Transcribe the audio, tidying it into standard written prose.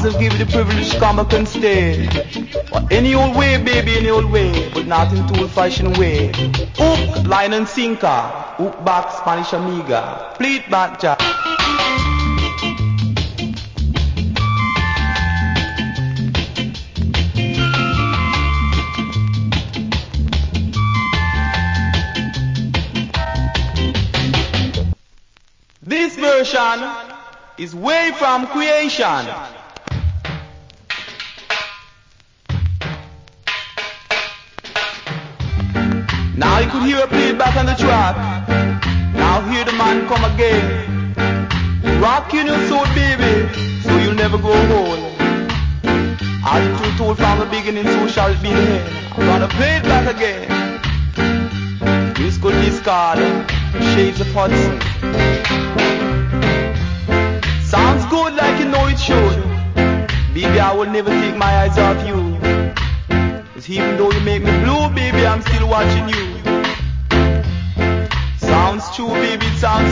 have given you the privilege to come back and stay. But any old way, baby, any old way, but not in too old-fashioned way. Hook, line and sinker, hook back, Spanish amiga, pleat back, Jack. This version is way from creation. Now you could hear her play it back on the track. Now hear the man come again. Rocking your soul, baby, so you'll never grow old. As it was told from the beginning, so shall it be the end. I'm gonna play it back again. Disco discard, shades of Hudson. Sounds good like you know it should. Baby, I will never take my eyes off you. 'Cause even though you make me blue, baby, I'm still watching you.